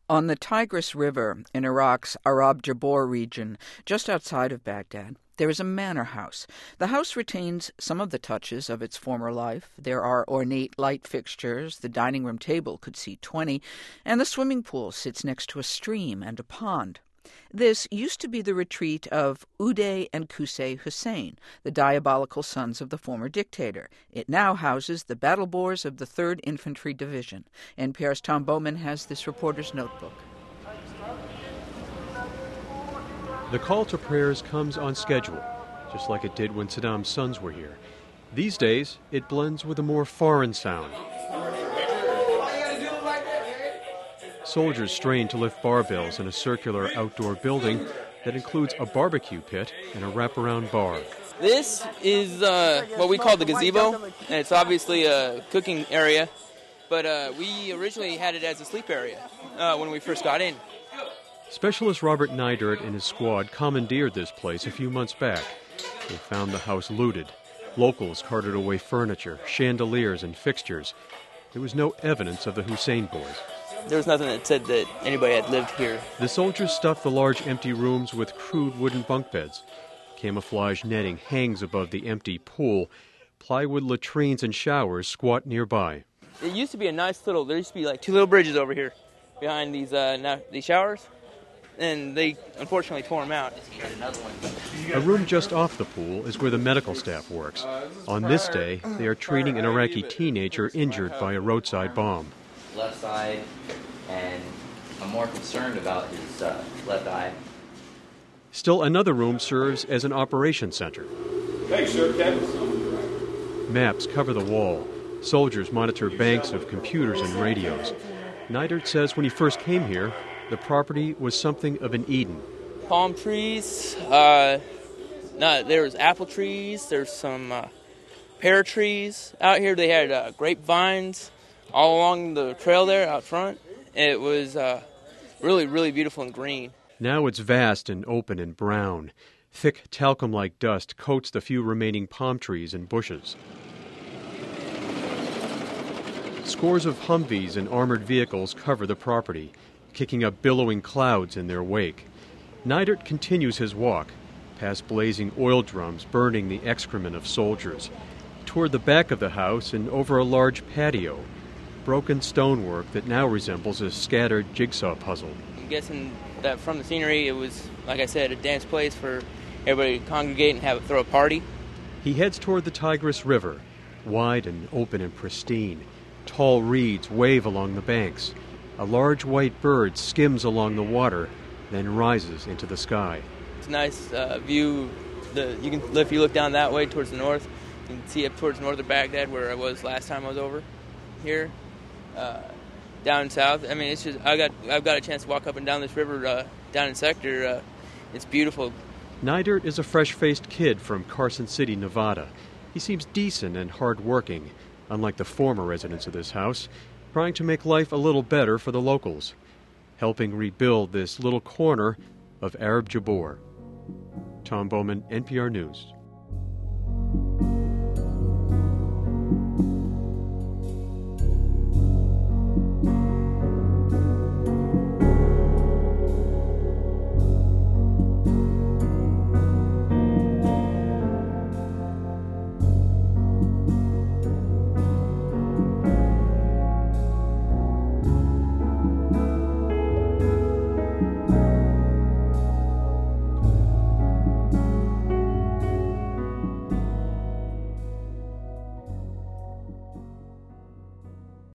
On the Tigris River in Iraq's Arab Jabor region, just outside of Baghdad, there is a manor house. The house retains some of the touches of its former life. There are ornate light fixtures, the dining room table could seat 20, and the swimming pool sits next to a stream and a pond. This used to be the retreat of Uday and Qusay Hussein, the diabolical sons of the former dictator. It now houses the battle bores of the 3rd Infantry Division. NPR's Tom Bowman has this reporter's notebook. The call to prayers comes on schedule, just like it did when Saddam's sons were here. These days, it blends with a more foreign sound. Soldiers strain to lift barbells in a circular outdoor building that includes a barbecue pit and a wraparound bar. This is what we call the gazebo, and it's obviously a cooking area, but we originally had it as a sleep area when we first got in. Specialist Robert Neidert and his squad commandeered this place a few months back. They found the house looted. Locals carted away furniture, chandeliers, and fixtures. There was no evidence of the Hussein boys. There was nothing that said that anybody had lived here. The soldiers stuffed the large empty rooms with crude wooden bunk beds. Camouflage netting hangs above the empty pool. Plywood latrines and showers squat nearby. It used to be there used to be like 2 little bridges over here behind these showers, and they unfortunately tore them out. A room just off the pool is where the medical staff works. On this day, they are treating an Iraqi teenager injured by a roadside bomb. Left side, and I'm more concerned about his left eye. Still another room serves as an operations center. Thanks, sir, Captain. Maps cover the wall. Soldiers monitor banks of computers and radios. Neidert says when he first came here, the property was something of an Eden. Palm trees, there was apple trees, there's some pear trees. Out here they had grapevines all along the trail there out front. It was really, really beautiful and green. Now it's vast and open and brown. Thick talcum-like dust coats the few remaining palm trees and bushes. Scores of Humvees and armored vehicles cover the property, kicking up billowing clouds in their wake. Neidert continues his walk, past blazing oil drums burning the excrement of soldiers, toward the back of the house and over a large patio. Broken stonework that now resembles a scattered jigsaw puzzle. I'm guessing that from the scenery, it was, like I said, a dance place for everybody to congregate and throw a party. He heads toward the Tigris River, wide and open and pristine. Tall reeds wave along the banks. A large white bird skims along the water, then rises into the sky. It's a nice view. If you look down that way towards the north, you can see up towards northern Baghdad, where I was last time I was over here. Down south, I mean, it's just I've got a chance to walk up and down this river down in Sector. It's beautiful. Neidert is a fresh-faced kid from Carson City, Nevada. He seems decent and hard-working, unlike the former residents of this house, trying to make life a little better for the locals, helping rebuild this little corner of Arab Jabor. Tom Bowman, NPR News.